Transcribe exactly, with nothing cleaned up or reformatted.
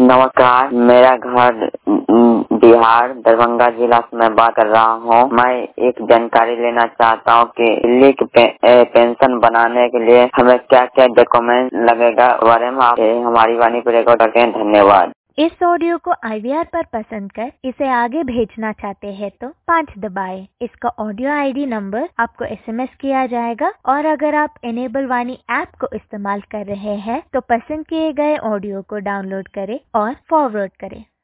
नमस्कार, मेरा घर बिहार दरभंगा जिला से मैं बात कर रहा हूँ। मैं एक जानकारी लेना चाहता हूँ कि दिल्ली की पे, पेंशन बनाने के लिए हमें क्या क्या डॉक्यूमेंट लगेगा, बारे में आप हमारी वाणी को रिकॉर्ड करते हैं। धन्यवाद। इस ऑडियो को आई वी आर पर पसंद कर इसे आगे भेजना चाहते हैं तो पाँच दबाएं। इसका ऑडियो आई डी नंबर आपको एस एम एस किया जाएगा और अगर आप इनेबल वाणी ऐप को इस्तेमाल कर रहे हैं तो पसंद किए गए ऑडियो को डाउनलोड करें और फॉरवर्ड करें।